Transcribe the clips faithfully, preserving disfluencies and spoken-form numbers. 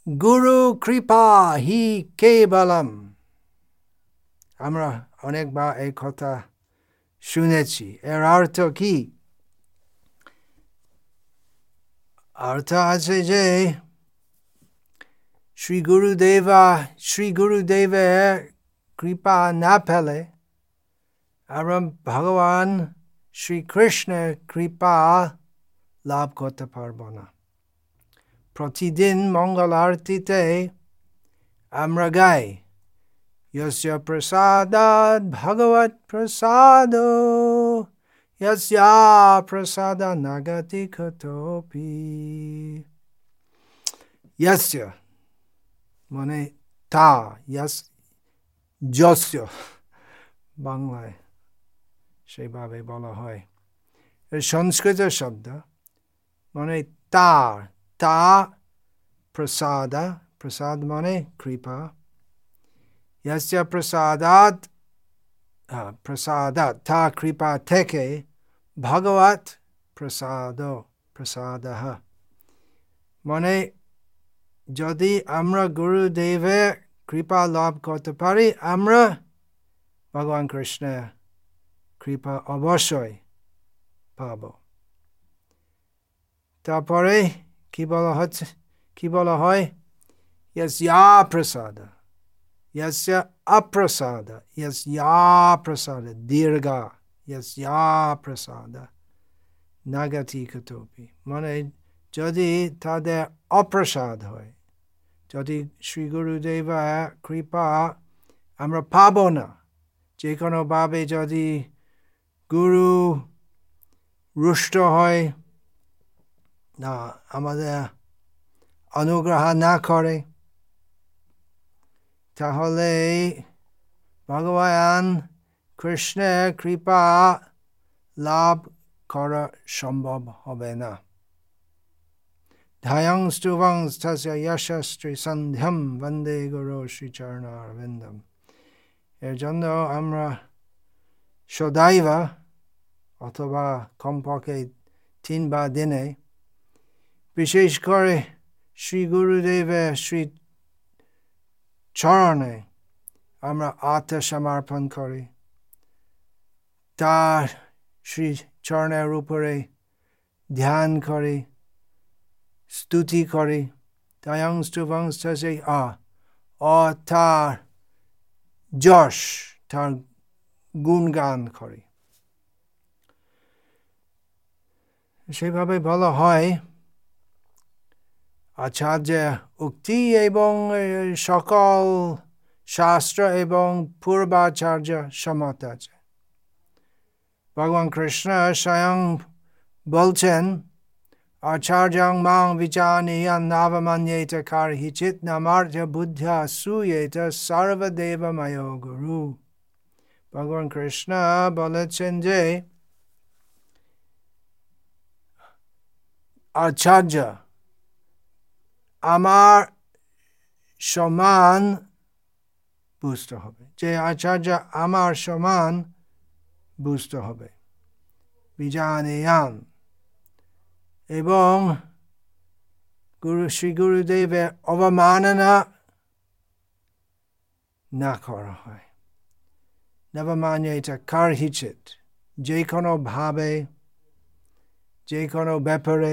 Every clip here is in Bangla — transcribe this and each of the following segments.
গুরু কৃপা হি কেবলম। আমরা অনেকবার এই কথা শুনেছি। এর অর্থ কি? অর্থ আছে যে শ্রী গুরুদেবা শ্রী গুরুদেবের কৃপা না পেলে আমরা ভগবান শ্রীকৃষ্ণের কৃপা লাভ করতে পারব না। প্রতিদিন মঙ্গল আরতিতে আমরা গাই, यस्य प्रसादात् भगवत् प्रसादो यस्या प्रसादा नागति कतोपि। यस्य মানে তা, यस যস্য বাংলায় সেইভাবে বলা হয়। এর সংস্কৃত শব্দ মানে তার, তা প্রসাদা, প্রসাদ মানে কৃপা। यस्य प्रसादात् प्रसादात् ता कृपा থেকে भगवत प्रसादो प्रसादः মানে যদি আমরা গুরুদেবের কৃপা লাভ করতে পারি আমরা ভগবান কৃষ্ণের কৃপা অবশ্যই পাব। তারপরে কি বলা হচ্ছে কি বলা হয়? यस्या प्रसाद यस्य अप्रसाद यस्या प्रसाद दीर्घा यस्या प्रसाद नागति कतोपि মানে যদি তাদের অপ্রসাদ হয়, যদি শ্রী গুরুদেবের কৃপা আমরা পাব না, যে কোনো ভাবে যদি গুরু রুষ্ট হয় না, আমাদের অনুগ্রহ না করে, তাহলে ভগবান কৃষ্ণের কৃপা লাভ করা সম্ভব হবে না। ধায়ং স্তুবং তস্য যশস্ত্রী সন্ধ্যম বন্দে গুরু শ্রীচরণারবিন্দম। এর জন্য আমরা সদৈব অথবা কমপক্ষে তিনবার দিনে বিশেষ করে শ্রী গুরুদেবের শ্রী চরণে আমরা আত্মসমর্পণ করি, তার শ্রী চরণের উপরে ধ্যান করি, স্তুতি করি, তায়ং স্তুবং তস্য আ ও তার যশ, তার গুণগান করি। সেভাবে বলা হয় আচার্য উক্তি এবং সকল শাস্ত্র এবং পূর্বাচার্য সম্মত আছে। ভগবান কৃষ্ণ স্বয়ং বলছেন, আচার্যং মাং বিচানীয়ান নাবমান্যেত কারহিচিৎ নামার্থ বুদ্ধ্যা সুয়েত সর্বদেবময় গুরু। ভগবান কৃষ্ণ বলেছেন যে আচার্য আমার সমান বুঝতে হবে, যে আচার্য আমার সমান বুঝতে হবে, বিজানেয়ান, এবং গুরু শ্রী গুরুদেবের অবমাননা না করা হয়। নবমান্যেত কারহিচিৎ, যে কোনো ভাবে যে কোনো ব্যাপারে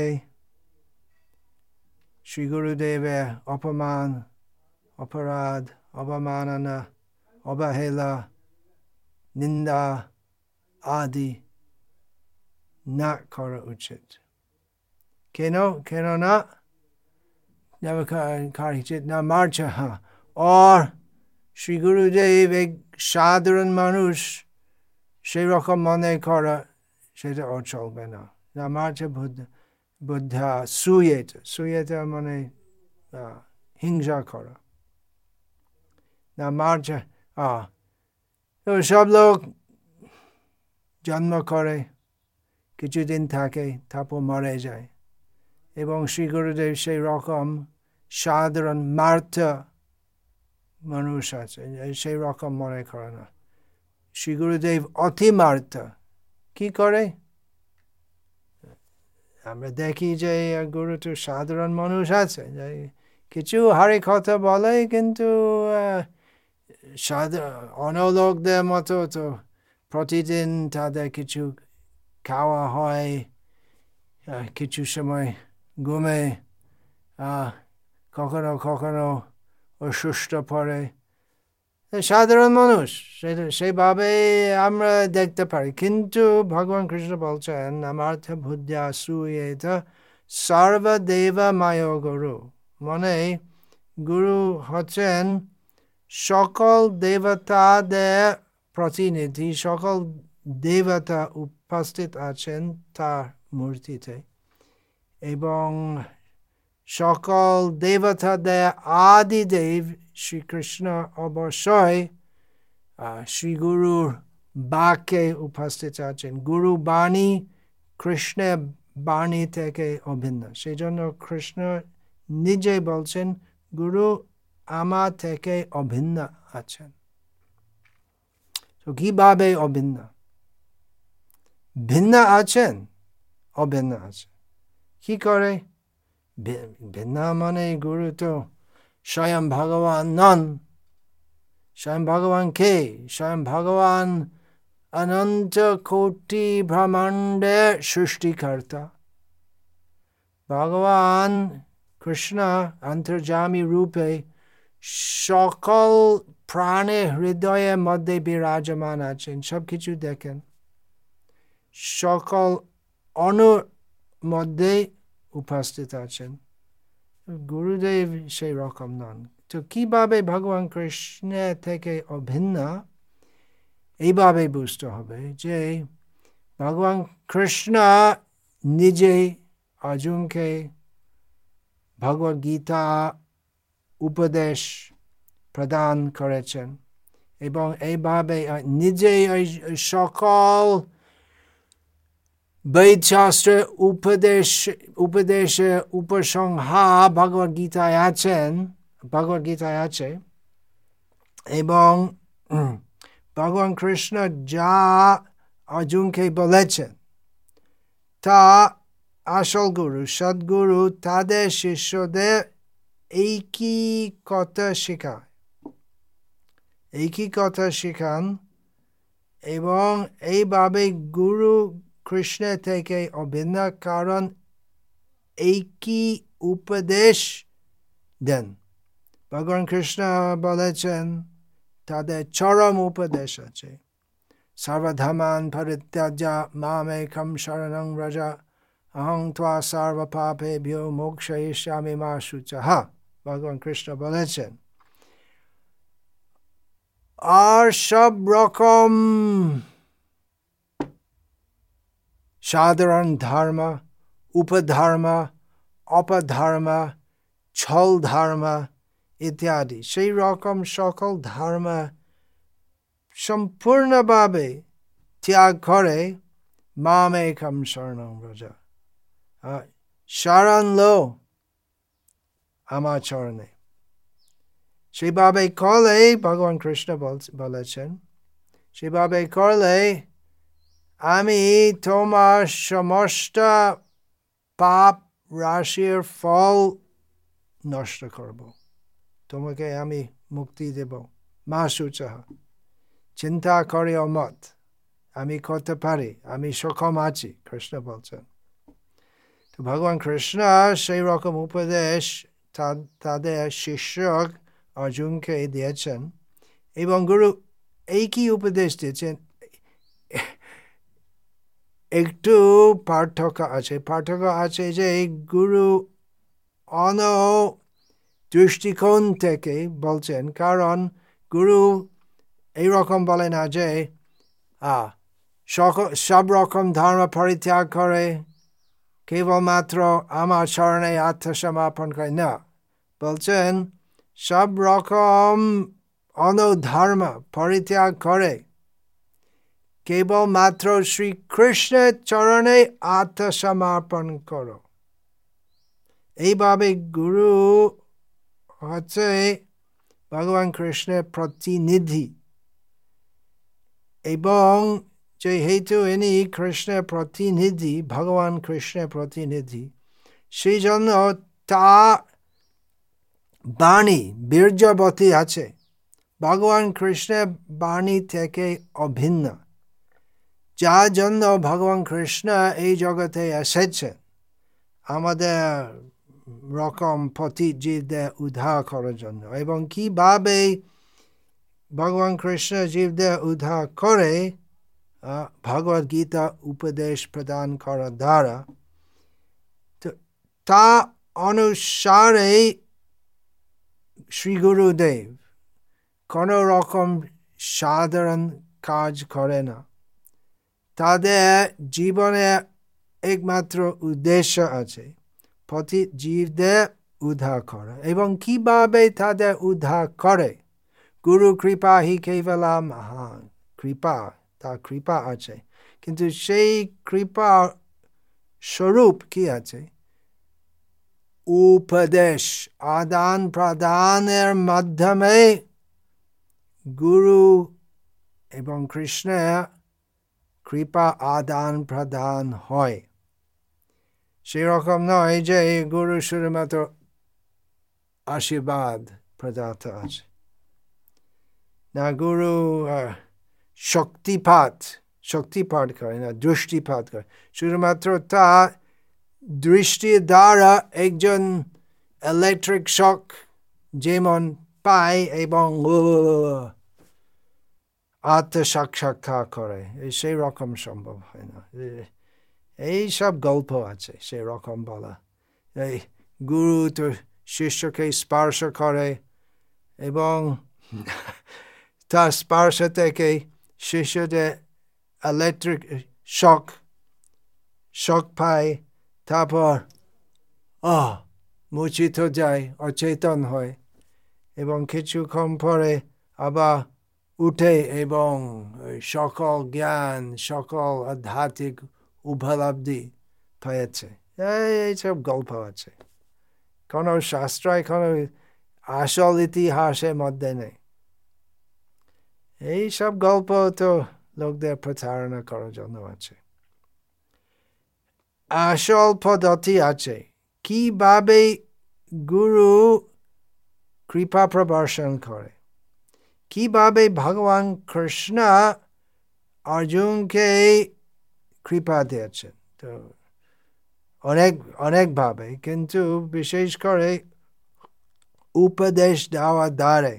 শ্রী গুরুদেবের অপমান, অপরাধ, অবমাননা, অবহেলা, নিন্দা আদি না করা উচিত। কেন কেন না? কারহিচিৎ না মার্চা। আর শ্রী গুরুদেব এক সাধারণ মানুষ সেই রকম মনে করা, সেটা আর চলবে না। না মার্চা বুদ্ধ বুদ্ধা সুয়েত, সুয়েত মানে হিংসা করা। না মার্চা আহ সব লোক জন্ম করে, কিছুদিন থাকে, তারপর মরে যায়, এবং শ্রী গুরুদেব সেই রকম সাধারণ মার্থ মানুষ আছে, সেই রকম মনে করে না। শ্রী গুরুদেব অতি মার্থ। কি করে? আমরা দেখি যে গুরু তো সাধারণ মানুষ আছে, কিছু হরি কথা বলে, কিন্তু অন্য লোকদের মতো তো প্রতিদিন তাদের কিছু খাওয়া হয়, কিছু সময় ঘুমে, কখনো কখনো অসুস্থ পড়ে। সাধারণ মানুষ, সেইভাবে আমরা দেখতে পারি। কিন্তু ভগবান কৃষ্ণ বলছেন আমার্থ বুদ্ধ্যা শ্রূয়েত সর্বদেব মায় গুরু, মানে গুরু হচ্ছেন সকল দেবতাদের প্রতিনিধি, সকল দেবতা উপস্থিত আছেন তার মূর্তিতে, এবং সকল দেবতাদের আদিদেব শ্রীকৃষ্ণ অবশ্যই শ্রী গুরুর বাক্যে উপস্থিত আছেন। গুরু বাণী কৃষ্ণের বাণী থেকে অভিন্ন, সেই জন্য কৃষ্ণ নিজে বলছেন গুরু আমার থেকে অভিন্ন আছেন। তো কিভাবে অভিন্ন? ভিন্ন আছেন, অভিন্ন আছেন। কি করে ভিন্ন? মানে গুরু তো স্বয়ং ভগবান নন। স্বয়ং ভগবান কে? স্বয়ং ভগবান অনন্ত কোটি ব্রহ্মাণ্ডের সৃষ্টিকর্তা। ভগবান কৃষ্ণ অন্তর্যামী রূপে সকল প্রাণের হৃদয়ের মধ্যে বিরাজমান আছেন, সব কিছু দেখেন, সকল অণুর মধ্যে উপস্থিত আছেন। গুরুদেব সেই রকম নন। তো কিভাবে ভগবান কৃষ্ণের থেকে অভিন্ন? এইভাবে বুঝতে হবে যে ভগবান কৃষ্ণ নিজে অর্জুনকে ভগবদ গীতা উপদেশ প্রদান করেছেন, এবং এইভাবে নিজে সকল বেদশাস্ত্রের উপদেশ উপদেশের উপসংহার ভগবদ গীতায় আছেন, ভগবদ গীতায় আছে। এবং ভগবান কৃষ্ণ যা অর্জুনকে বলেছেন তা আসল গুরু সদ্গুরু তাদের শিষ্যদের একই কথা শেখায়, একই কথা শেখান, এবং এইভাবে গুরু কৃষ্ণের থেকে অভিন্ন, কারণ একই উপদেশ দেন। ভগবান কৃষ্ণ বলেছেন তাদের চরম উপদেশ আছে, সর্বধর্মান পরিত্যাজ্য মামেকং শরণং ব্রজ অহং ত্বা সর্বপাপেভ্যো মোক্ষয়িষ্যামি মা শুচঃ। ভগবান কৃষ্ণ বলেছেন আর সব রকম সাধারণ ধর্ম, উপধর্ম, অপধর্ম, ছল ধর্ম ইত্যাদি, সেই রকম সকল ধর্ম সম্পূর্ণভাবে ত্যাগ করে মামেকং শরণং ব্রজ, শরণ লো আমার চরণে। সেভাবে করলে ভগবান কৃষ্ণ বলেছেন, সেভাবে করলে আমি তোমার সমস্ত পাপ রাশির ফল নষ্ট করব, তোমাকে আমি মুক্তি দেব। মা শুচঃ, চিন্তা করিও মত, আমি করতে পারি, আমি সক্ষম আছি, কৃষ্ণ বলছেন। তো ভগবান কৃষ্ণ সেই রকম উপদেশ তাদের শিষ্য অর্জুনকে দিয়েছেন, এবং গুরু একই উপদেশ দিয়েছেন। একটু পার্থক্য আছে, পার্থক্য আছে যে গুরু অন্য দৃষ্টিকোণ থেকে বলছেন, কারণ গুরু এইরকম বলে না যে সব রকম ধর্ম পরিত্যাগ করে কেবলমাত্র আমার চরণে আত্মসমর্পণ করে, না, বলছেন সব রকম অন্য ধর্ম পরিত্যাগ করে কেবলমাত্র শ্রীকৃষ্ণের চরণে আত্মসমর্পণ করো। এইভাবে গুরু হচ্ছে ভগবান কৃষ্ণের প্রতিনিধি, এবং যেহেতু ইনি কৃষ্ণের প্রতিনিধি, ভগবান কৃষ্ণের প্রতিনিধি, সেই জন্য তার বাণী বীর্যবতী আছে। ভগবান কৃষ্ণের বাণী থেকে অভিন্ন, যার জন্য ভগবান কৃষ্ণ এই জগতে এসেছেন আমাদের রকম পতিত জীবদের উদ্ধার করার জন্য। এবং কিভাবে ভগবান কৃষ্ণ জীবদের উদ্ধার করে ভগবদ গীতা উপদেশ প্রদান করার দ্বারা, তা অনুসারে শ্রী গুরুদেব কোন রকম সাধারণ কাজ করে না। তাদের জীবনে একমাত্র উদ্দেশ্য আছে পতিত জীবদের উদ্ধার করা। এবং কিভাবে তাদের উদ্ধার করে? গুরু কৃপা হি কেবলা মহা কৃপা, তার কৃপা আছে, কিন্তু সেই কৃপা স্বরূপ কি আছে? উপদেশ, আদান প্রদানের মাধ্যমে গুরু এবং কৃষ্ণের কৃপা আদান প্রদান হয়। সেরকম নয় যে গুরু শুধুমাত্র আশীর্বাদ প্রদাত আছে না, গুরু শক্তিপাত শক্তিপাত করে না, দৃষ্টিপাত করে। শুধুমাত্র তা দৃষ্টির দ্বারা একজন ইলেকট্রিক শক যেমন পায় এবং আত্মসাক্ষাৎকার করে, সেই রকম সম্ভব হয় না। এই সব গল্প আছে সেই রকম বলা। এই গুরু তো শিষ্যকে স্পর্শ করে এবং তার স্পর্শ থেকে শিষ্যদের ইলেকট্রিক শক শক পায়, তারপর আহ মূর্ছিত যায়, অচেতন হয় এবং কিছুক্ষণ পরে আবার উঠে এবং সকল জ্ঞান সকল আধ্যাত্মিক উপলব্ধি হয়েছে। এইসব গল্প আছে, কোন শাস্ত্রায় কোন আসল ইতিহাসের মধ্যে নেই। এইসব গল্প তো লোকদের প্রতারণা করার জন্য আছে। আসল পদ্ধতি আছে কিভাবে গুরু কৃপা প্রদর্শন করে, কিভাবে ভগবান কৃষ্ণ অর্জুনকে কৃপা দিয়েছেন। তো অনেক অনেক ভাবে, কিন্তু বিশেষ করে উপদেশ দেওয়া দ্বারা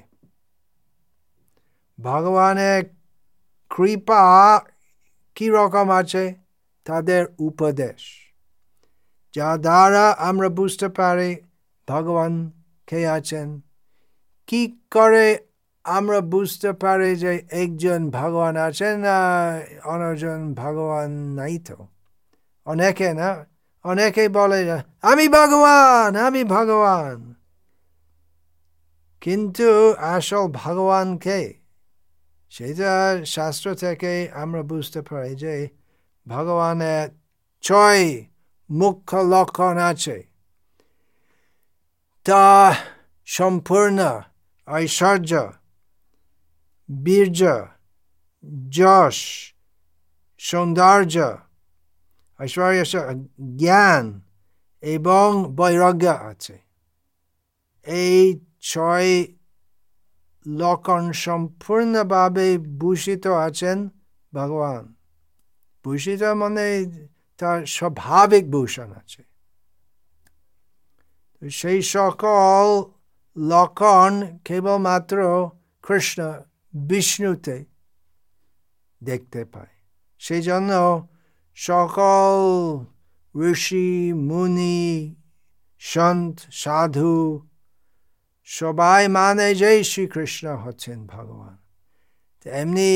ভগবানের কৃপা কি রকম আছে? তাদের উপদেশ, যা দ্বারা আমরা বুঝতে পারি ভগবান কে আছেন। কি করে আমরা বুঝতে পারি যে একজন ভগবান আছেন না অন্যজন ভগবান নাই? তো অনেকে না অনেকে বলে আমি ভগবান আমি ভগবান, কিন্তু আসল ভগবান কে? সেটা শাস্ত্র থেকে আমরা বুঝতে পারি যে ভগবানের ছয় মুখ্য লক্ষণ আছে। তা সম্পূর্ণ ঐশ্বর্য, বীর্য, যশ, সৌন্দর্য, ঐশ্বর্য, জ্ঞান এবং বৈরাগ্য আছে। এই ছয় লক্ষণ সম্পূর্ণভাবে ভূষিত আছেন ভগবান। ভূষিত মানে তার স্বাভাবিক ভূষণ আছে। সেই সকল লক্ষণ কেবলমাত্র কৃষ্ণ বিষ্ণুতে দেখতে পায়। সেই জন্য সকল ঋষি মুনি সন্ত সাধু সবাই মানে যে শ্রীকৃষ্ণ হচ্ছেন ভগবান। এমনি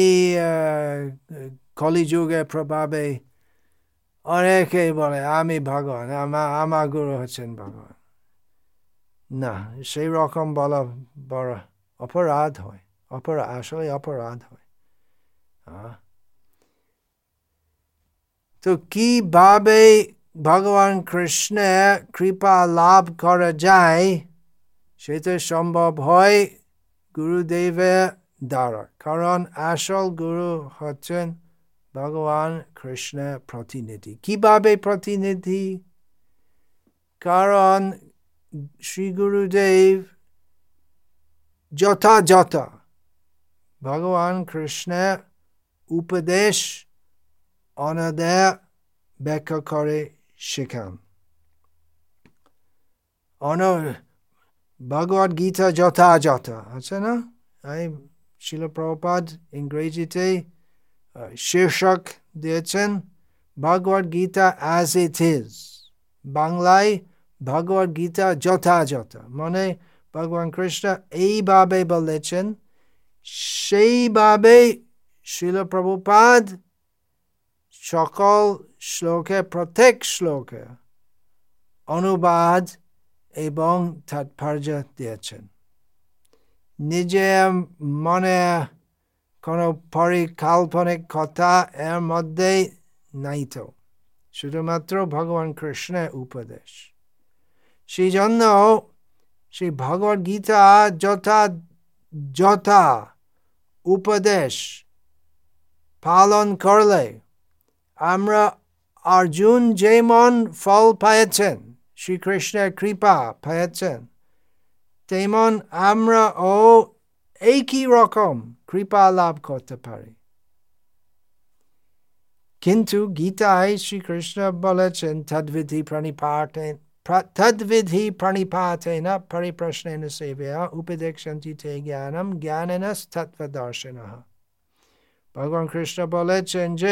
কলিযুগের প্রভাবে অনেকে বলে আমি ভগবান, আমার আমার গুরু হচ্ছেন ভগবান। না, সেই রকম বলা বড় অপরাধ হয়, অপরাধ আসলে অপরাধ হয়। তো কিভাবে ভগবান কৃষ্ণের কৃপা লাভ করা যায়? সেটা সম্ভব হয় গুরুদেবের দ্বারা, কারণ আসল গুরু হচ্ছেন ভগবান কৃষ্ণের প্রতিনিধি। কিভাবে প্রতিনিধি? কারণ শ্রী গুরুদেব যথাযথ ভগবান কৃষ্ণের উপদেশ অনাদের ব্যাখ্যা করে শেখান। অন ভগবদ গীতা যথাযথ আছে না? এই শিল প্রভুপাদ ইংরেজিতে শীর্ষক দিয়েছেন ভগবদ গীতা as it is, বাংলায় ভগবদ গীতা যথাযথ, মানে ভগবান কৃষ্ণ এইভাবে বলেছেন, সেইভাবে শিল প্রভুপাদ সকল শ্লোকে প্রত্যেক শ্লোকে অনুবাদ এবং তাৎপর্য দিয়েছেন। নিজের মনে কোনো পরিকল্পনিক কথা এর মধ্যে নাই তো, শুধুমাত্র ভগবান কৃষ্ণের উপদেশ। সেই জন্য সেই ভগবদ গীতা যথা যথা উপদেশ পালন করলে আমরা অর্জুন যেমন ফল পেয়েছেন, শ্রীকৃষ্ণের কৃপা পেয়েছেন, তেমন আমরা ও একই রকম কৃপা লাভ করতে পারি। কিন্তু গীতায় শ্রীকৃষ্ণ বলেছেন তদ্বিধি প্রণিপাতেন তদ্বিধি প্রণিপাতেন পরিপ্রশ্নেন সেবয়া উপদেক্ষন্তি তে জ্ঞানম জ্ঞানেনস্তত্ত্বদর্শিনঃ। ভগবান কৃষ্ণ বলেছেন যে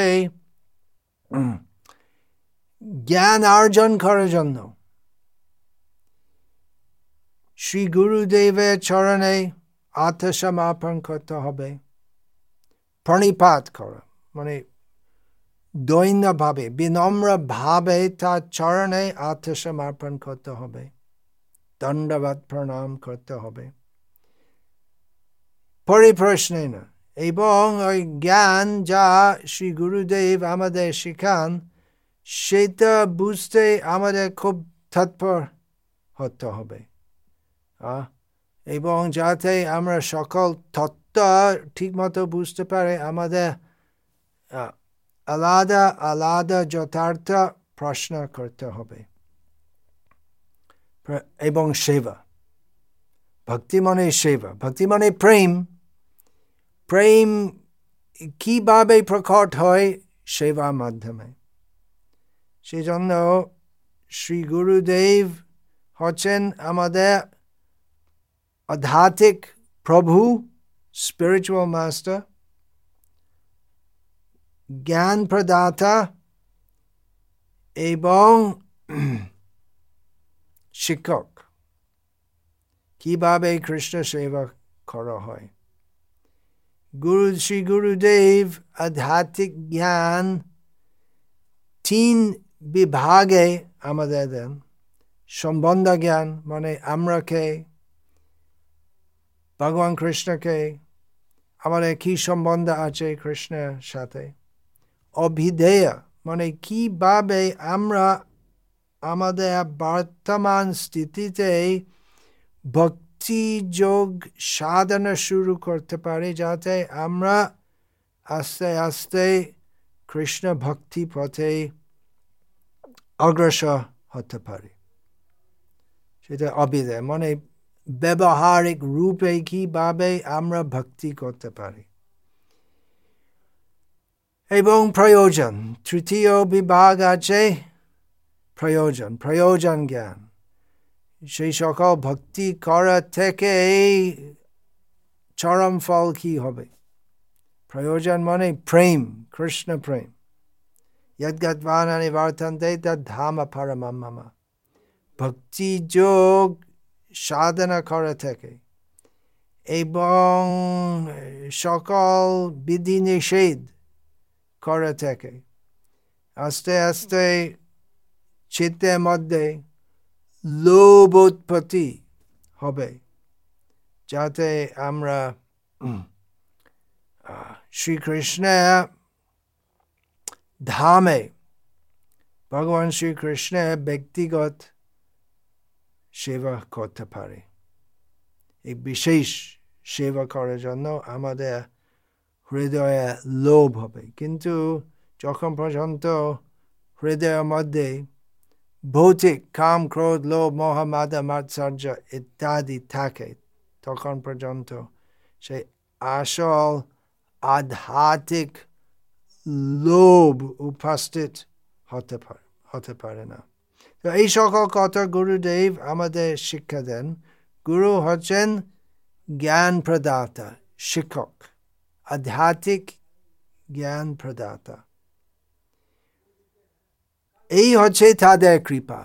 জ্ঞান অর্জন করার জন্য শ্রী গুরুদেবের চরণে আত্মসমর্পণ করতে হবে। প্রণিপাত করা মানে দৈন্য ভাবে বিনম্র ভাবে তার চরণে আত্মসমর্পণ করতে হবে, দণ্ডবত প্রণাম করতে হবে। পরিপ্রশ্নে না, এবং ওই জ্ঞান যা শ্রী গুরুদেব আমাদের শিখান সেটা বুঝতে আমাদের খুব তৎপর হতে হবে, এবং যাতে আমরা সকল তত্ত্ব ঠিক মতো বুঝতে পারে আমাদের আলাদা আলাদা যথার্থ প্রশ্ন করতে হবে। এবং সেবা, ভক্তি মানে সেবা, ভক্তি মানে প্রেম। প্রেম কিভাবে প্রকট হয়? সেবার মাধ্যমে। সেই জন্য শ্রী গুরুদেব হচ্ছেন আমাদের আধ্যাত্মিক প্রভু, স্পিরিচুয়াল মাস্টার, জ্ঞান প্রদাতা এবং শিক্ষক। কিভাবে কৃষ্ণ সেবা করা হয়? গুরু শ্রী গুরুদেব আধ্যাত্মিক জ্ঞান তিন বিভাগে আমাদের দেন। সম্বন্ধ জ্ঞান মানে আমরা কে, ভগবান কৃষ্ণকে, আমাদের কি সম্বন্ধ আছে কৃষ্ণের সাথে। অভিধেয় মানে কিভাবে আমরা আমাদের বর্তমান স্থিতিতে ভক্তি যোগ সাধনা শুরু করতে পারি, যাতে আমরা আস্তে আস্তে কৃষ্ণ ভক্তি পথে অগ্রসর হতে পারি। সেটা অভিধেয় মানে ব্যবহারিক রূপে কিভাবে আমরা ভক্তি করতে পারি। এবং প্রয়োজন, তৃতীয় বিভাগ আছে প্রয়োজন, প্রয়োজন জ্ঞান। সেই সকল ভক্তি করা থেকে চরম ফল কি হবে? প্রয়োজন মানে প্রেম, কৃষ্ণ প্রেম। যদ্গত্বানি বর্তন্তে তদ্ধাম পরমম মম। ভক্তি যোগ সাধনা করা থেকে এবং সকল বিধি নিষেধ করা থেকে আস্তে আস্তে চিত্তের মধ্যে লোভ উৎপত্তি হবে, যাতে আমরা শ্রীকৃষ্ণের ধামে ভগবান শ্রীকৃষ্ণের ব্যক্তিগত সেবা করতে পারি। এই বিশেষ সেবা করার জন্য আমাদের হৃদয়ে লোভ হবে। কিন্তু যখন পর্যন্ত হৃদয়ের মধ্যে ভৌতিক কাম, ক্রোধ, লোভ, মোহ, মাদ, মাৎসর্য ইত্যাদি থাকে, তখন পর্যন্ত সেই আসল আধ্যাত্মিক লোভ উপস্থিত হতে পারে হতে পারে না। তো এই সকল কথা গুরুদেব আমাদের শিক্ষা দেন। গুরু হচ্ছেন জ্ঞান প্রদাতা, শিক্ষক, আধ্যাত্মিক জ্ঞান প্রদাতা। এই হচ্ছে তাদের কৃপা।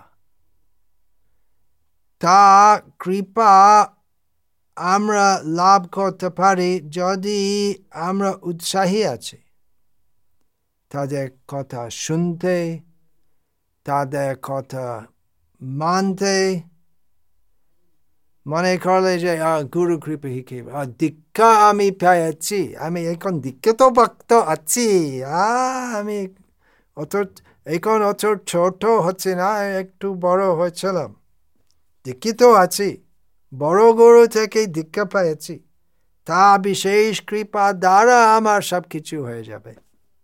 তা কৃপা আমরা লাভ করতে পারি যদি আমরা উৎসাহী আছি তাদের কথা শুনতে, তাদের কথা মানতে। মনে করলে যে গুরু কৃপা হিকে দীক্ষা আমি পেয়েছি, আমি এখন দীক্ষিত ভক্ত আছি, আমি অত এখন অত ছোট হচ্ছে না, একটু বড় হয়েছিলাম, দীক্ষিত আছি, বড় গুরু থেকে দীক্ষা পেয়েছি, তা বিশেষ কৃপা দ্বারা আমার সব কিছু হয়ে যাবে।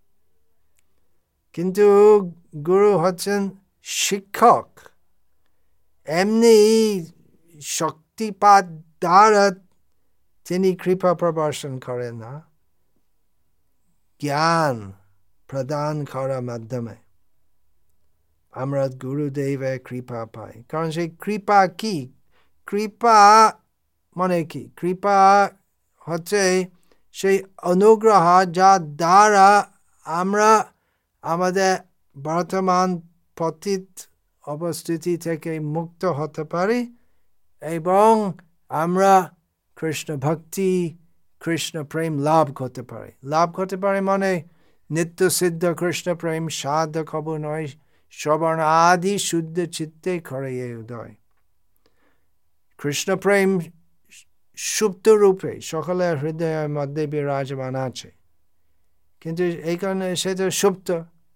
কিন্তু গুরু হচ্ছেন শিক্ষক, এমনি শক্তিপাত দ্বারা তিনি কৃপা প্রদর্শন করেন না, জ্ঞান প্রদান করার মাধ্যমে আমরা গুরুদেবের কৃপা পাই। কারণ সেই কৃপা কি? কৃপা মানে কি? কৃপা হচ্ছে সেই অনুগ্রহ যা দ্বারা আমরা আমাদের বর্তমান পতিত অবস্থিতি থেকে মুক্ত হতে পারি এবং আমরা কৃষ্ণ ভক্তি, কৃষ্ণ প্রেম লাভ করতে পারি। লাভ করতে পারি মানে নিত্য সিদ্ধ কৃষ্ণ প্রেম সাধক হব নয়, শ্রবণ আদি শুদ্ধ চিত্তে করে এ উদয়। কৃষ্ণ প্রেম সুপ্ত রূপে সকলের হৃদয়ের মধ্যে বিরাজমান আছে, কিন্তু এইখানে সেটা সুপ্ত,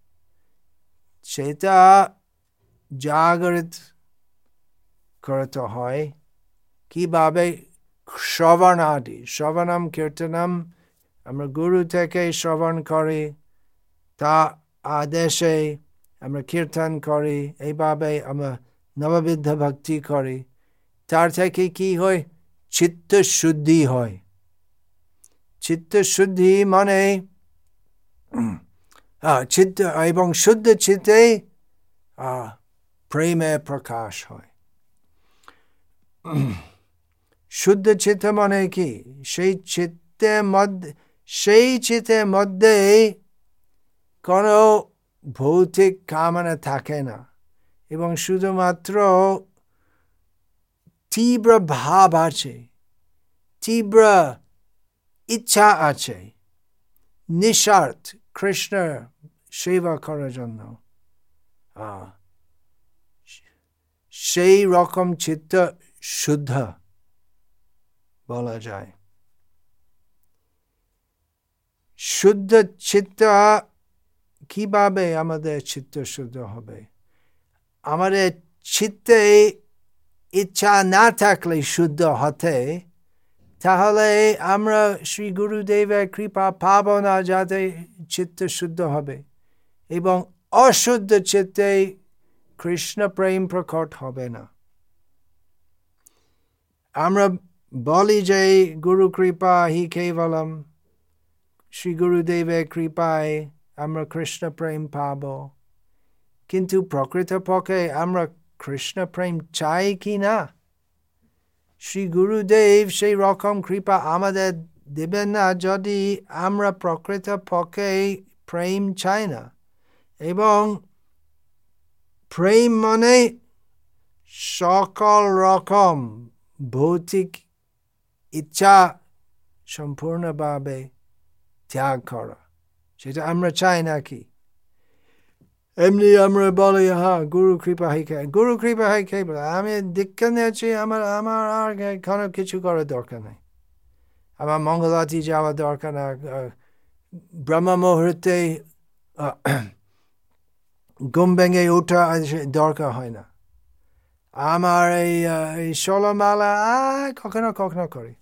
সেটা জাগরিত করতে হয়। কিভাবে? শ্রবণ আদি, শ্রবণম কীর্তনম, আমরা গুরু থেকে শ্রবণ করি, তা আদেশে আমরা কীর্তন করি, এইভাবে আমরা নববিধ ভক্তি করি। তার থেকে কি হয়? চিত্ত শুদ্ধি হয়। চিত্ত শুদ্ধি মানে চিত্ত এবং শুদ্ধ চিত্তে প্রেমের প্রকাশ হয়। শুদ্ধ চিত্ত মানে কি? সেই চিত্তের মধ্যে সেই চিত্তের মধ্যে কোনো ভৌতিক কামনা থাকে না এবং শুধুমাত্র তীব্র ভাব আছে, তীব্র ইচ্ছা আছে, নিঃস্বার্থ কৃষ্ণ সেবা করার জন্য। সেই রকম চিত্ত শুদ্ধ বলা যায়। শুদ্ধ চিত্ত কিভাবে আমাদের চিত্ত শুদ্ধ হবে? আমাদের চিত্তে ইচ্ছা না থাকলে শুদ্ধ হতে, তাহলে আমরা শ্রী গুরুদেবের কৃপা পাব না যাতে চিত্ত শুদ্ধ হবে, এবং অশুদ্ধ চিত্তে কৃষ্ণ প্রেম প্রকট হবে না। আমরা বলি যে গুরু কৃপা হি কেবলম, শ্রী গুরুদেবের কৃপায় আমরা কৃষ্ণ প্রেম পাব, কিন্তু প্রকৃতপক্ষে আমরা কৃষ্ণ প্রেম চাই কি না? শ্রী গুরুদেব সেই রকম কৃপা আমাদের দেবেন না যদি আমরা প্রকৃতপক্ষে প্রেম চাই না। এবং প্রেম মানে সকল রকম ভৌতিক ইচ্ছা সম্পূর্ণভাবে ত্যাগ করা, সেটা আমরা চাই নাকি? এমনি আমরা বলি হ্যাঁ গুরু কৃপা হয়, গুরু কৃপা হয় কে বলে? আমি দীক্ষা নিয়েছি, আমার আমার আর কোনো কিছু করার দরকার নেই, আমার মঙ্গলাচরণে যাওয়া দরকার না, ব্রহ্ম মুহূর্তে ঘুম ভেঙে ওঠা দরকার হয় না, আমার এই ষোলো মালা কখনো কখনো করি,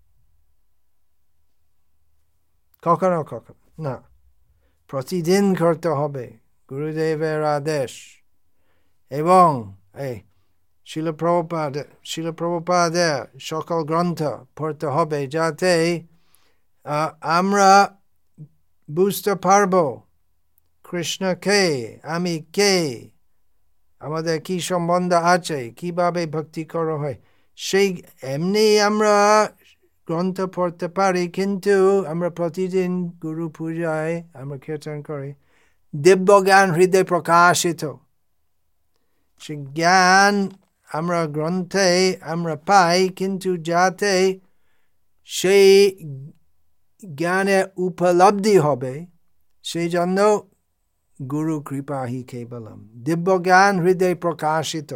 কখনো কখনো না, প্রতিদিন করতে হবে গুরুদেবের আদেশ। এবং এই শিল প্রভুপাদ শিল প্রভুপাদের সকল গ্রন্থ পড়তে হবে, যাতে আমরা বুঝতে পারবো কৃষ্ণ কে, আমি কে, আমাদের কি সম্বন্ধ আছে, কিভাবে ভক্তি করা হয়। সেই এমনি আমরা গ্রন্থ পড়তে পারি, কিন্তু আমরা প্রতিদিন গুরু পূজায় আমরা কীর্তন করি, দিব্য জ্ঞান হৃদয় প্রকাশিত। সে জ্ঞান আমরা গ্রন্থে আমরা পাই, কিন্তু যাতে সেই জ্ঞানের উপলব্ধি হবে, সেই জন্য গুরু কৃপা হি কেবলম। দিব্য জ্ঞান হৃদয় প্রকাশিত।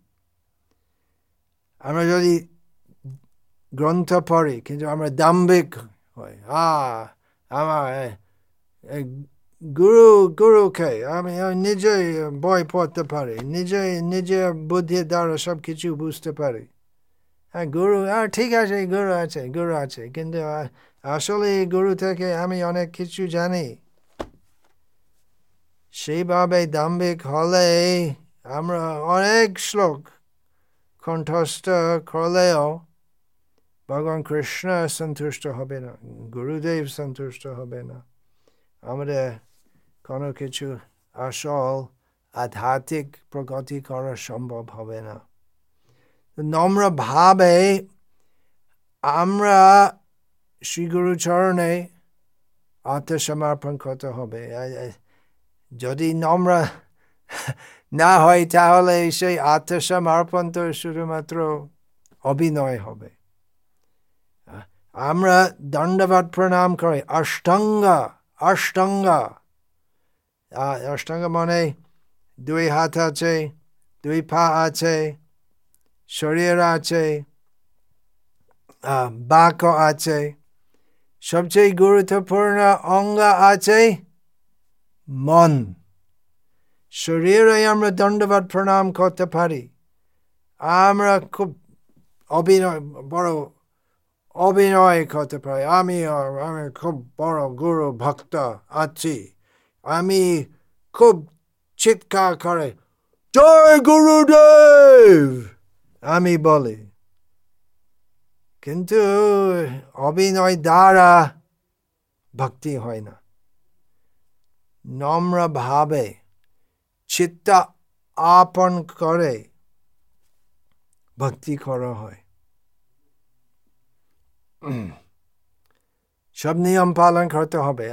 আমরা যদি গ্রন্থ পড়ি কিন্তু আমরা দাম্ভিক হই, আহ আমার গুরু গুরুকে আমি নিজেই বই পড়তে পারি, নিজে নিজের বুদ্ধির দ্বারা সব কিছু বুঝতে পারি। হ্যাঁ, গুরু আর ঠিক আছে, গুরু আছে গুরু আছে কিন্তু আসলে গুরু থেকে আমি অনেক কিছু জানি। সেইভাবে দাম্ভিক হলে আমরা অনেক শ্লোক কণ্ঠস্থ করলেও ভগবান কৃষ্ণ সন্তুষ্ট হবে না, গুরুদেব সন্তুষ্ট হবে না, আমাদের কোনো কিছু আসল আধ্যাত্মিক প্রগতি করা সম্ভব হবে না। নম্র ভাবে আমরা শ্রী গুরু চরণে আত্মসমর্পণ করতে হবে। যদি নম্র না হয় তাহলে সেই আত্মসমর্পণ তো শুধুমাত্র অভিনয় হবে। আমরা দণ্ডবত প্রণাম করি, অষ্টাঙ্গ অষ্টাঙ্গ অষ্টাঙ্গ মানে দুই হাত আছে, দুই পা আছে, শরীর আছে, বাক আছে, সবচেয়ে গুরুত্বপূর্ণ অঙ্গ আছে মন। শরীরে আমরা দণ্ডবত প্রণাম করতে পারি, আমরা খুব অভিনয় বড় অভিনয় করতে পারি, আমি আমি খুব বড় গুরু ভক্ত আছি, আমি খুব চিৎকার করে জয় গুরুদেব আমি বলি, কিন্তু অভিনয় দ্বারা ভক্তি হয় না। নম্র ভাবে চিত্ত আপন করে ভক্তি করা হয়। সব নিয়ম পালন করতে হবে,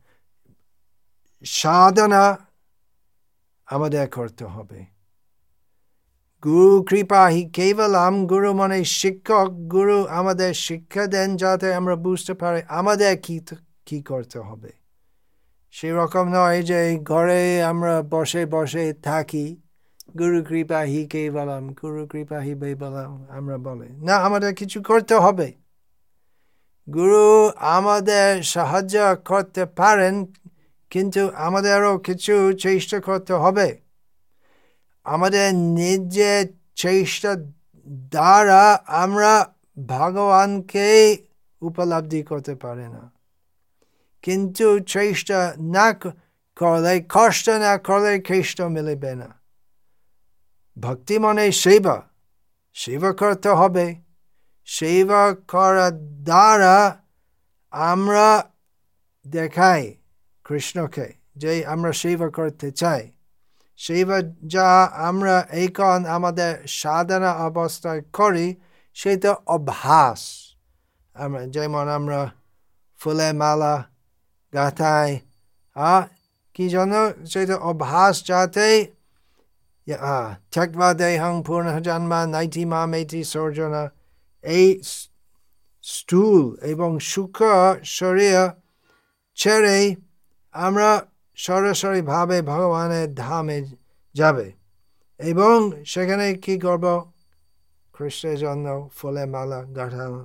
সাধনা আমাদের করতে হবে। গুরু কৃপা হি কেবলম, গুরু মানে শিক্ষক, গুরু আমাদের শিক্ষা দেন যাতে আমরা বুঝতে পারি আমাদের কি কি করতে হবে। সেরকম নয় যে ঘরে আমরা বসে বসে থাকি, গুরু কৃপা হি কেবলম, গুরু কৃপা হি কেবলম আমরা বলে না, আমাদের কিছু করতে হবে। গুরু আমাদের সাহায্য করতে পারেন, কিন্তু আমাদেরও কিছু চেষ্টা করতে হবে। আমাদের নিজের চেষ্টা দ্বারা আমরা ভগবানকে উপলব্ধি করতে পারি না, কিন্তু চেষ্টা না করলে, কষ্ট না করলে কৃষ্ণ মিলবে না। ভক্তি মানে সেবা, সেবা করতে হবে। সেবা করার দ্বারা আমরা দেখাই কৃষ্ণকে যে আমরা সেবা করতে চাই। সেবা যা আমরা এখন আমাদের সাধনা অবস্থায় করি সেটা অভ্যাস। আমরা যেমন আমরা ফুলে মালা গাঁথাই, কি জন্য? সেটা অভ্যাস, যাতে ত্যক্ত্বা দেহং পুনর্জন্ম নাইতি মামেতি সর্জনা, এই স্থূল এবং সূক্ষ্ম শরীর ছেড়ে আমরা সরাসরি ভাবে ভগবানের ধামে যাবে, এবং সেখানে কি করব? কৃষ্ণের জন্য ফুলে মালা গাঁথানো।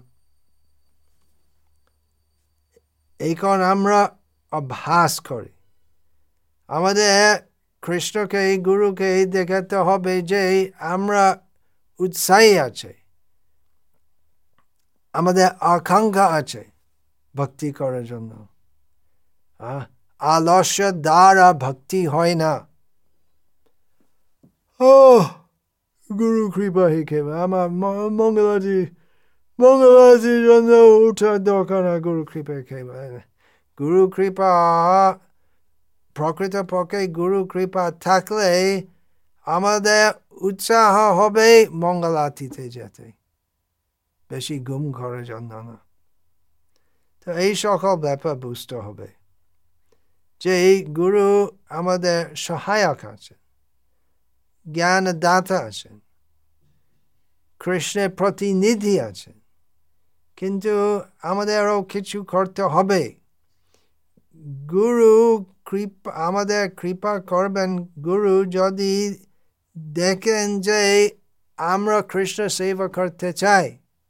এখন আমরা অভ্যাস করি। আমাদের কৃষ্ণকে, গুরুকে দেখাতে হবে যে আমরা উৎসাহী আছে, আমাদের আকাঙ্ক্ষা আছে ভক্তি করার জন্য। আলস্য দ্বারা ভক্তি হয় না। ও গুরু কৃপা হিকেবে আমার মঙ্গলাজি মঙ্গলাজির জন্য উঠার দরকার না, গুরু কৃপা খেবে। গুরু কৃপা প্রকৃতপক্ষে গুরু কৃপা থাকলে আমাদের উৎসাহ হবে মঙ্গল আরতিতে যেতে, বেশি ঘুম ঘরের জন্য না। তো এই সকল ব্যাপার বুঝতে হবে যে গুরু আমাদের সহায়ক আছেন, জ্ঞান দাতা আছেন, কৃষ্ণের প্রতিনিধি আছেন, কিন্তু আমাদেরও কিছু করতে হবে। গুরু কৃপা আমাদের কৃপা করবেন গুরু যদি দেখেন যে আমরা কৃষ্ণ সেবা করতে চাই।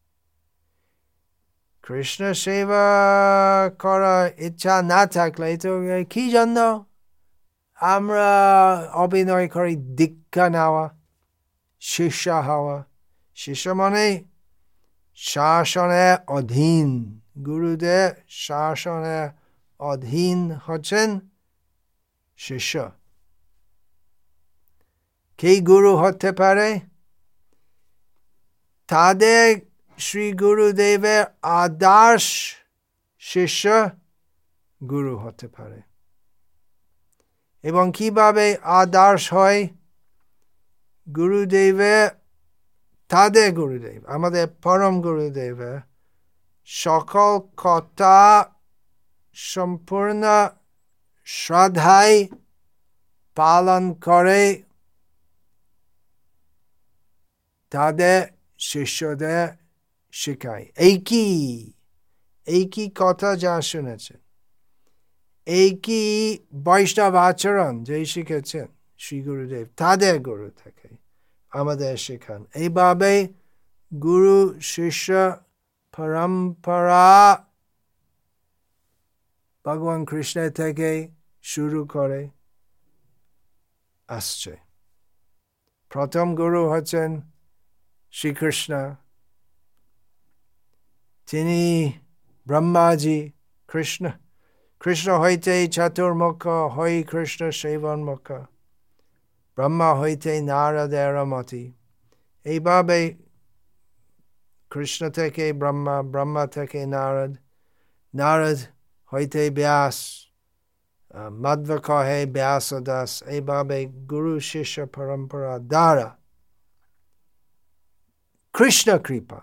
কৃষ্ণ সেবা করার ইচ্ছা না থাকলে তো কি জন্য আমরা অভিনয় করি দীক্ষা নেওয়া, শিষ্য হওয়া? শিষ্য মানে শাসনের অধীন, গুরুদের শাসনের অধীন হচ্ছেন শিষ্য। কে গুরু হতে পারে? তাদের শ্রী গুরুদেবের আদর্শ শিষ্য গুরু হতে পারে। এবং কিভাবে আদর্শ হয়? গুরুদেবের, তাদের গুরুদেব, আমাদের পরম গুরুদেবের সকল কথা সম্পূর্ণ শ্রদ্ধায় পালন করে তাদের শিষ্যদের শেখায়। একই একই কথা যা শুনেছেন, একই বৈষ্ণব আচরণ যে শিখেছেন শ্রী গুরুদেব, তাদের গুরু থেকে আমাদের শেখান। এইভাবে গুরু শিষ্য পরম্পরা ভগবান কৃষ্ণের থেকে শুরু করে আসছে। প্রথম গুরু হচ্ছেন শ্রীকৃষ্ণ, তিনি ব্রহ্মাজি। কৃষ্ণ কৃষ্ণ হইতে চতুর্মুখ, হই কৃষ্ণ সেবন্মুখ, ব্রহ্মা হইতে নারদের মতি। এইভাবে কৃষ্ণ থেকে ব্রহ্মা, ব্রহ্মা থেকে নারদ, নারদ হইতে ব্যাস, মধ্ব কহে ব্যাস দাস। এইভাবে গুরু শিষ্য পরম্পরা দ্বারা কৃষ্ণ কৃপা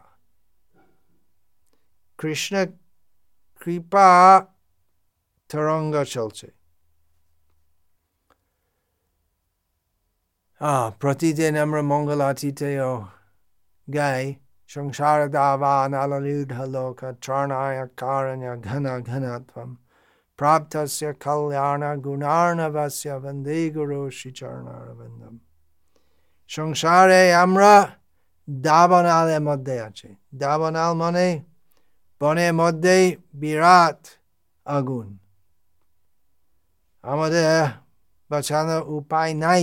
কৃষ্ণ কৃপা তরঙ্গ চলছে। আহ প্রতিদিন আমরা মঙ্গল আরতিতেও গাই, সংসার দাবান আলুধ লোক ত্রণায় কারণ্য ঘন ঘনত্বম প্রাপ্তস্য কল্যাণ গুণার্ণবস্য বন্দে গুরু শ্রীচরণারবিন্দম। সংসারে আমরা দাবানলের মধ্যে আছি। দাবানল মানে বনের মধ্যে বিরাট আগুন, আমাদের বাঁচানোর উপায় নাই।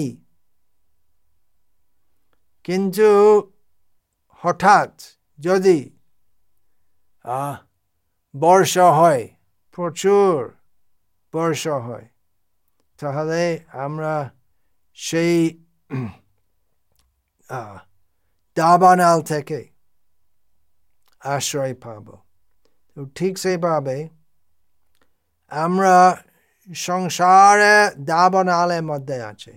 কিন্তু হঠাৎ যদি আহ বর্ষা হয়, প্রচুর বর্ষা হয়, তাহলে আমরা সেই আহ দাবানল থেকে আশ্রয় পাব। তো ঠিক সেভাবে আমরা সংসারে দাবানলের মধ্যে আছি।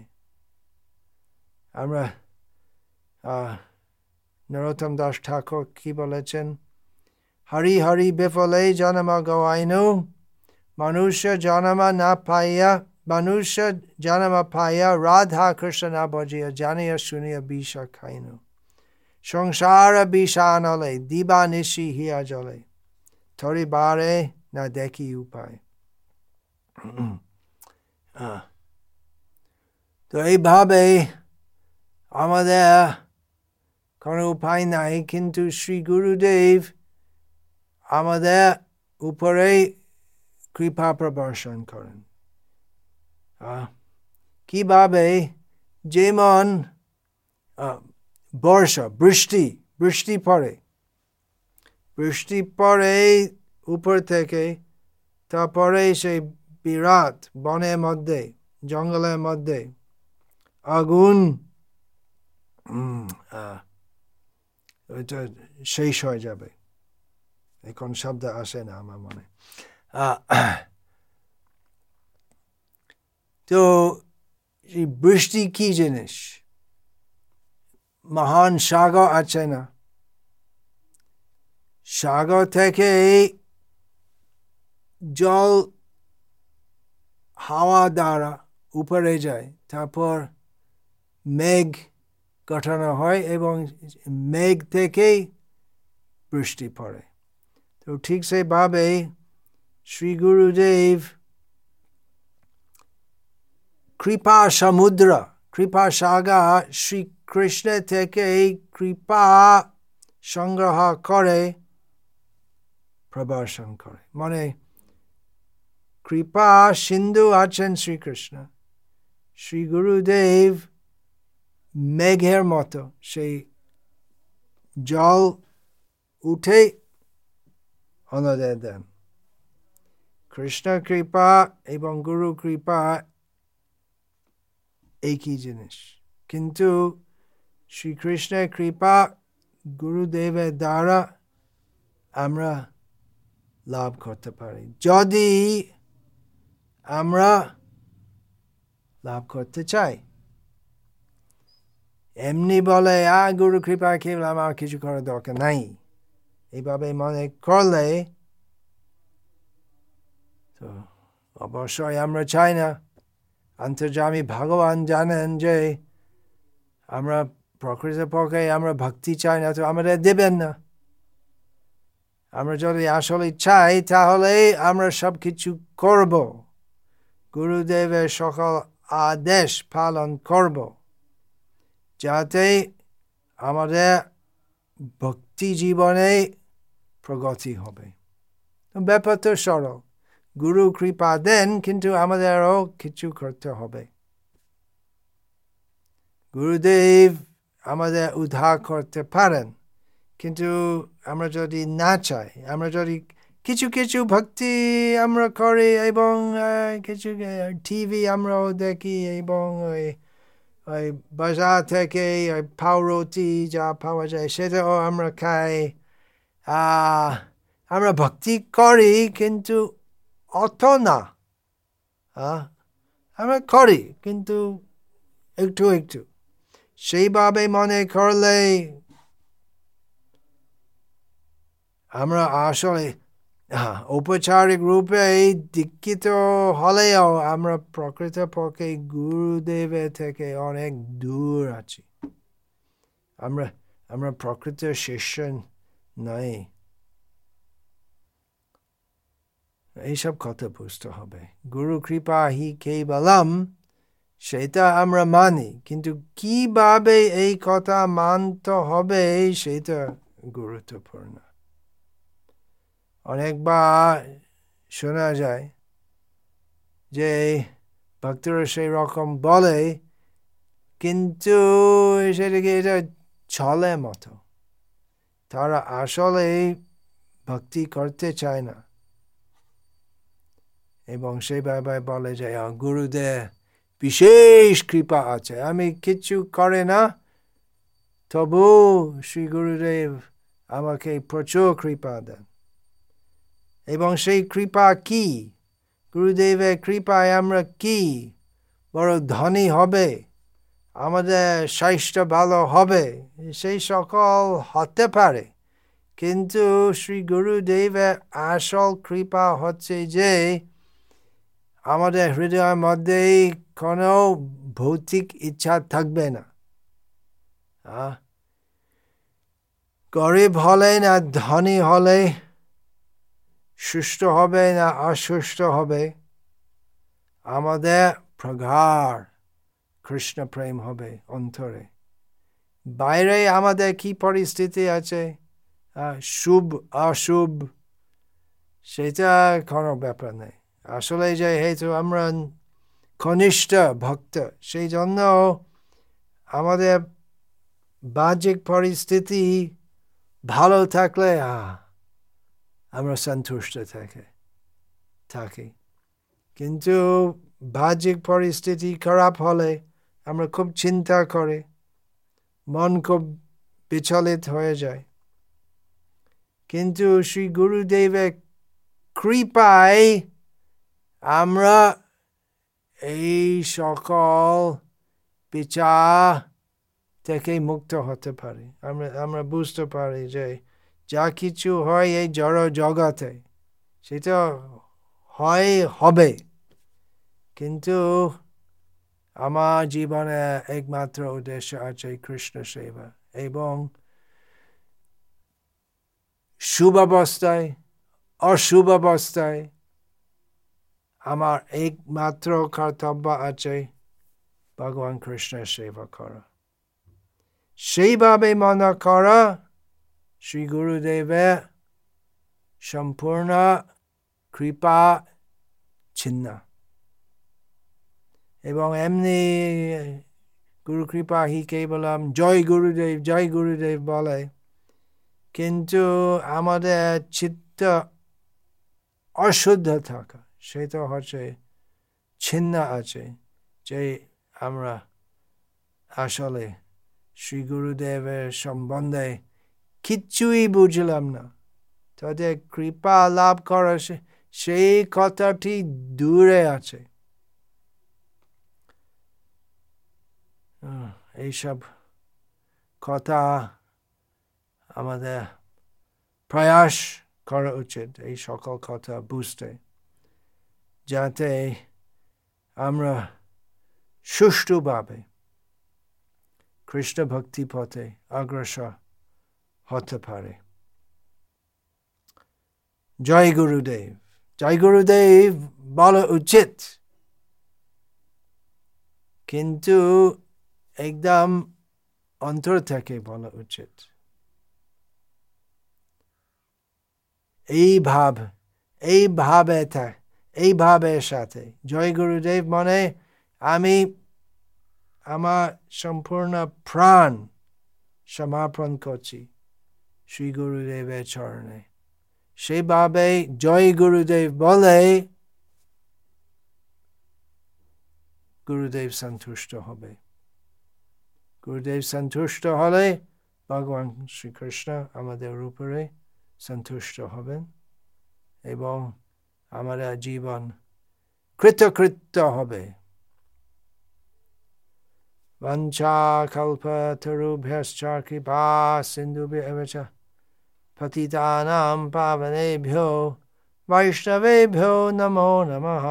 আমরা আহ নরোত্তম দাস ঠাকুর কি বলেছেন? হরি হরি বিফলে জন্ম গওয়াইনু, মনুষ্য জন্ম না পাইয়া মনুষ্য জন্ম পাইয়া রাধা কৃষ্ণ না বজিয়া জানিয়া শুনিয়া বিষ খাইনু। সংসার বিষানলে দিবা নিশি হিয়া জলে, থরি বারে না দেখি উপায়। তো এইভাবে আমাদের কোনো উপায় নাই, কিন্তু শ্রী গুরুদেব আমাদের উপরে কৃপা প্রদর্শন করেন। কিভাবে? যেমন বর্ষা, বৃষ্টি বৃষ্টি পড়ে, বৃষ্টি পড়ে উপর থেকে, তারপরে সেই বিরাট বনের মধ্যে, জঙ্গলের মধ্যে আগুন ওইটা শেষ হয়ে যাবে, এখন শব্দ আসে না আমার মনে। তো এই বৃষ্টি কি জিনিস? মহান সাগর আছে না, সাগর থেকে জল হাওয়া দ্বারা উপরে যায়, তারপর মেঘ গঠন হয় এবং মেঘ থেকেই বৃষ্টি পড়ে। তো ঠিক সেভাবে শ্রী গুরুদেব কৃপা সমুদ্র, কৃপা সাগর শ্রীকৃষ্ণ থেকে কৃপা সংগ্রহ করে প্রবর্ষণ করে। মানে কৃপা সিন্ধু আছেন শ্রীকৃষ্ণ, শ্রী গুরুদেব মেঘের মতো সেই জল উঠে অন্যদের দেন। কৃষ্ণ কৃপা এবং গুরু কৃপা একই জিনিস, কিন্তু শ্রীকৃষ্ণের কৃপা গুরুদেবের দ্বারা আমরা লাভ করতে পারি, যদি আমরা লাভ করতে চাই। এমনি বলে আ গুরু কৃপা কেবল আমার কিছু করার দরকার নাই, এইভাবে মনে করলে তো অবশ্যই আমরা চাই না। অন্তর্যামী ভগবান জানেন যে আমরা প্রকৃতপক্ষে আমরা ভক্তি চাই না, তো আমাদের দেবেন না। আমরা যদি আসলে চাই তাহলে আমরা সব কিছু করব, গুরুদেবের সকল আদেশ পালন করব, যাতে আমাদের ভক্তি জীবনে প্রগতি হবে। ব্যাপার তো সরল, গুরু কৃপা দেন, কিন্তু আমাদেরও কিছু করতে হবে। গুরুদেব আমাদের উদ্ধার করতে পারেন, কিন্তু আমরা যদি না চাই, আমরা যদি কিছু কিছু ভক্তি আমরা করি এবং কিছু টিভি আমরাও দেখি এবং ওই ওই বাজার থেকে ওই পাউরুটি যা পাওয়া যায় সেটাও আমরা খাই, আমরা ভক্তি করি কিন্তু অত না, আমরা করি কিন্তু একটু একটু। সেইভাবে মনে করলে আমরা আসলে ঔপচারিক রূপে দীক্ষিত হলেও আমরা প্রকৃতপক্ষে গুরুদেবের থেকে অনেক দূর আছি। আমরা আমরা প্রকৃত শিষ্য নই। এইসব কথা বুঝতে হবে। গুরু কৃপা হি কেবলম, সেটা আমরা মানি, কিন্তু কিভাবে এই কথা মানতে হবে সেটা গুরুত্বপূর্ণ। অনেকবার শোনা যায় যে ভক্তরা সেই রকম বলে, কিন্তু সেটাকে এটা ছলের মতো, তারা আসলে ভক্তি করতে চায় না এবং সেইভাবে বলে যে গুরুদেব বিশেষ কৃপা আছে, আমি কিছু করে না, তবু শ্রী গুরুদেব আমাকে প্রচুর কৃপা দেন। এবং সেই কৃপা কি? গুরুদেবের কৃপায় আমরা কি বড় ধনী হবে, আমাদের স্বাস্থ্য ভালো হবে, সেই সকল হতে পারে, কিন্তু শ্রী গুরুদেবের আসল কৃপা হচ্ছে যে আমাদের হৃদয়ের মধ্যে কোনো ভৌতিক ইচ্ছা থাকবে না। গরিব হলে না ধনী হলে, সুস্থ হবে না অসুস্থ হবে, আমাদের প্রগাঢ় কৃষ্ণ প্রেম হবে অন্তরে। বাইরে আমাদের কি পরিস্থিতি আছে, শুভ অশুভ, সেটা কোনো ব্যাপার নেই। আসলে যে হেতু আমরা কনিষ্ঠ ভক্ত, সেই জন্য আমাদের বাহ্যিক পরিস্থিতি ভালো থাকলে আমরা সন্তুষ্ট থাকে থাকি, কিন্তু বাহ্যিক পরিস্থিতি খারাপ হলে আমরা খুব চিন্তা করি, মন খুব বিচলিত হয়ে যায়। কিন্তু শ্রী গুরুদেবের কৃপায় আমরা এই সকল বিচার থেকে মুক্ত হতে পারি। আমরা আমরা বুঝতে পারি যে যা কিছু হয় এই জড় জগতে সেটা হয় হবে, কিন্তু আমার জীবনে একমাত্র উদ্দেশ্য আছে কৃষ্ণ সেবা, এবং শুভাবস্থায় অশুভাবস্থায় আমার একমাত্র কর্তব্য আছে ভগবান কৃষ্ণের সেবা করা। সেইভাবে মনে করা শ্রী গুরুদেবের সম্পূর্ণ কৃপা চিহ্ন। এবং এমনি গুরু কৃপা হি কেবলম জয় গুরুদেব জয় গুরুদেব বলে, কিন্তু আমাদের চিত্ত অশুদ্ধ থাকা সেটা হচ্ছে চিহ্ন আছে যে আমরা আসলে শ্রী গুরুদেবের সম্বন্ধে কিচ্ছুই বুঝলাম না। তাদের কৃপা লাভ করা সেই কথাটি দূরে আছে। এইসব কথা আমাদের প্রয়াস করা উচিত, এই সকল কথা বুঝতে, যাতে আমরা সুষ্ঠুভাবে কৃষ্ণ ভক্তি পথে অগ্রসর হতে পারে। জয় গুরুদেব। জয় গুরুদেব বলা উচিত, কিন্তু একদম অন্তর থেকে বলা উচিত। এই ভাব এই ভাবে এই ভাবের সাথে জয় গুরুদেব মানে আমি আমার সম্পূর্ণ প্রাণ সমর্পণ করছি শ্রী গুরুদেবের চরণে, সেভাবে জয় গুরুদেব বলে গুরুদেব সন্তুষ্ট হবে। গুরুদেব সন্তুষ্ট হলে ভগবান শ্রীকৃষ্ণ আমাদের উপরে সন্তুষ্ট হবেন এবং আমাদের জীবন কৃতকৃত্য হবে। বঞ্চা কল্পতরুভ্যশ্চ কৃপা সিন্ধুভ্যেব চ পতিতানাং পাবনেভ্যো বৈষ্ণবেভ্যো নমো নমঃ।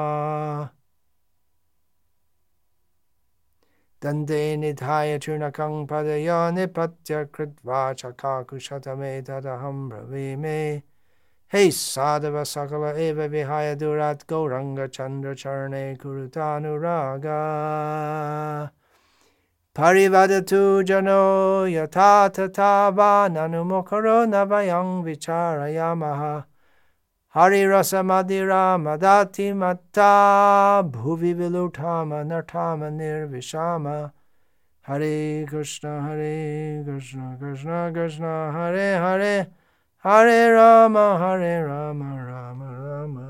দন্তে নিধায় চূর্ণকং পদയോ নিপত্য কৃত্বা চকাকুশতমেতদহং ব্রবীমে। হে সাধব সকল এব বিহায় দুরাত গৌরঙ্গ চন্দ্র চরণে কুরুতানুরাগা। পরিবদতু জনো যথা তথা বা নनु মুখরো ন বয়ং বিচারয়ামঃ। হরিরসমাদিরা মদাতি মত্তা ভুবি বিলুঠাম নঠাম নির্বিশাম। হরে কৃষ্ণ হরে কৃষ্ণ কৃষ্ণ কৃষ্ণ হরে হরে হরে রাম হরে রাম রাম রাম